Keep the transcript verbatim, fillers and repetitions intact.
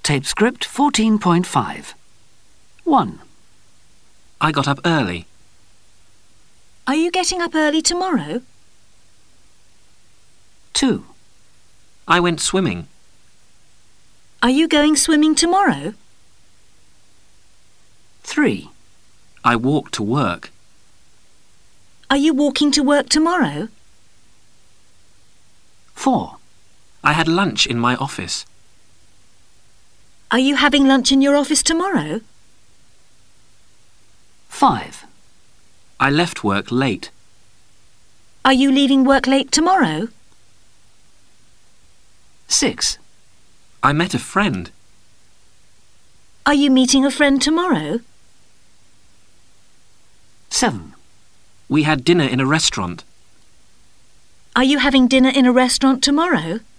Tape script fourteen point five. one. I got up early. Are you getting up early tomorrow? two. I went swimming. Are you going swimming tomorrow? three. I walked to work. Are you walking to work tomorrow? four. I had lunch in my office. Are you having lunch in your office tomorrow? five. I left work late. Are you leaving work late tomorrow? six. I met a friend. Are you meeting a friend tomorrow? seven. We had dinner in a restaurant. Are you having dinner in a restaurant tomorrow?